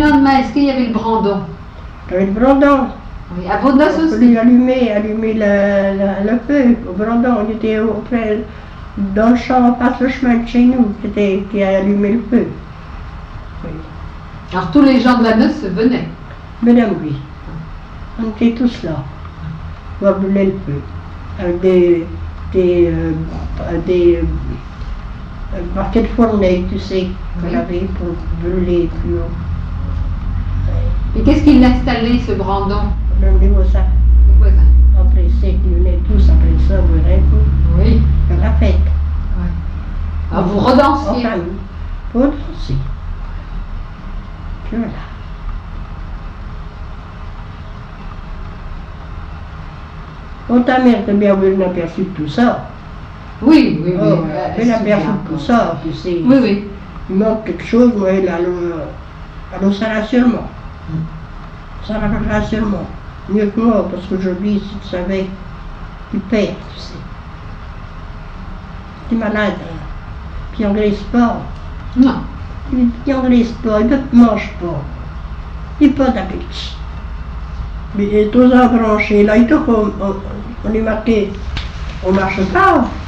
lendemain, est-ce qu'il y avait le brandon? Il y avait le brandon. Oui, à vos noces Il a aussi? fallu allumer le feu au brandon. On était auprès, dans le champ, passe le chemin de chez nous, qui a allumé le feu. Oui. Alors tous les gens de la noce venaient? Madame, oui. On était tous là. On va brûler le feu. Avec des baquets de fourneau, tu sais, qu'on avait pour brûler plus haut. Et qu'est-ce qu'il a installé, ce brandon? Les voisins. Les voisins. Après, c'est qu'ils venaient tous après ça, vous voyez, Oui. pour la fête. Ouais. Alors vous redanciez? En famille. Pour danser. Puis voilà. Oh, ta mère t'a bien vu l'aperçu de tout ça. Oui, oui, oui. Oh, elle a aperçu de tout ça, tu sais. Oui, oui. Il manque quelque chose, moi, elle ça rassure-moi. Ça rassure-moi. Mieux que moi, parce qu'aujourd'hui, si tu savais, tu perds, tu sais. Tu es malade, hein. Puis il n'engraisse pas. Non. Il n'engraisse pas, il ne mange pas. Il n'a pas d'appétit. Mais il est aux embranchés, là, on est marqué, on ne marche pas.